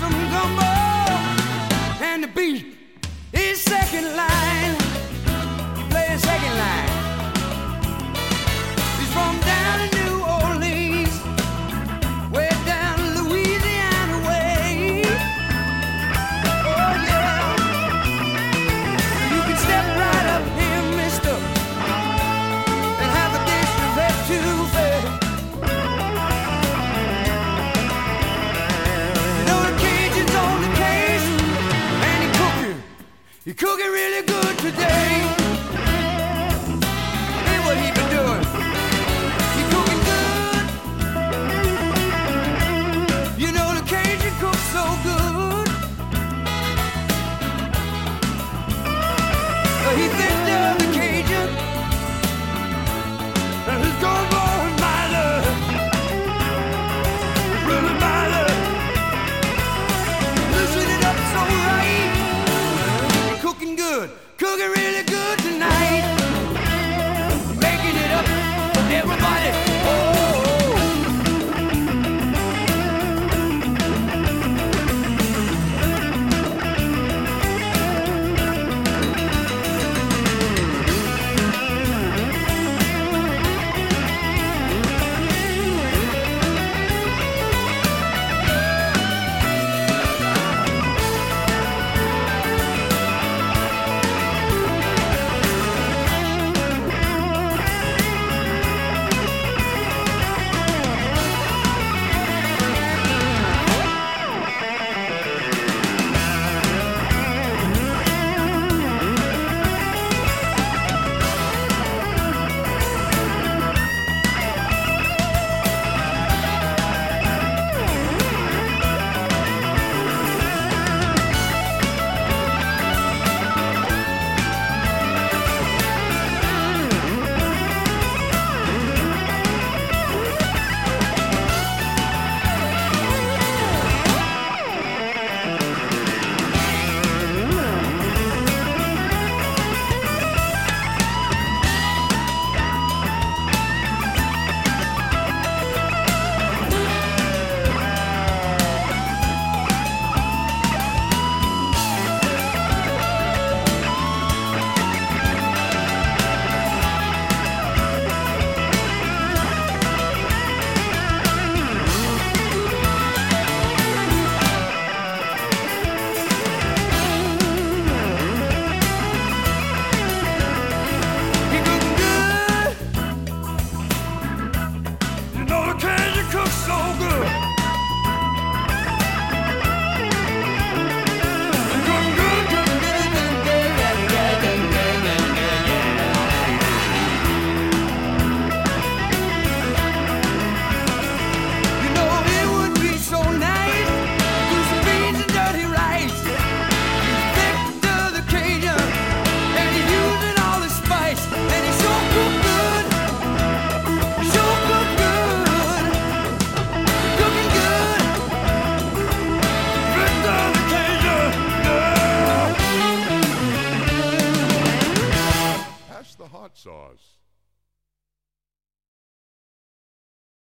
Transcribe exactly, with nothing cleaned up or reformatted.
some gumbo, and the beat is second line. He plays second line. He's from down in New Orleans, way down Louisiana way. Oh yeah, you can step right up here, mister, and have a dish of etouffee. You know the Cajun's on the case, and he cooking, he cooking really good today. Hey, what he been doing? He cooking good. You know the Cajun cooks so good. Uh, He thinks of the Cajun, and he's gonna go with my love, really my love. Loosen it up so right. Cooking good, cooking really good tonight. Making it up for everybody. Oh. He cooking good. You know the Cajun cooks so good. He cooking good, cooking good, cooking good, yeah, yeah, yeah, yeah, yeah, yeah, yeah. You know it would be so nice to do some beans and dirty rice. He's thick to the Cajun, and he's using all the spice, and he sure cook good. He sure cook good. Cooking good. Thick to the Cajun, yeah. Pass the hot sauce.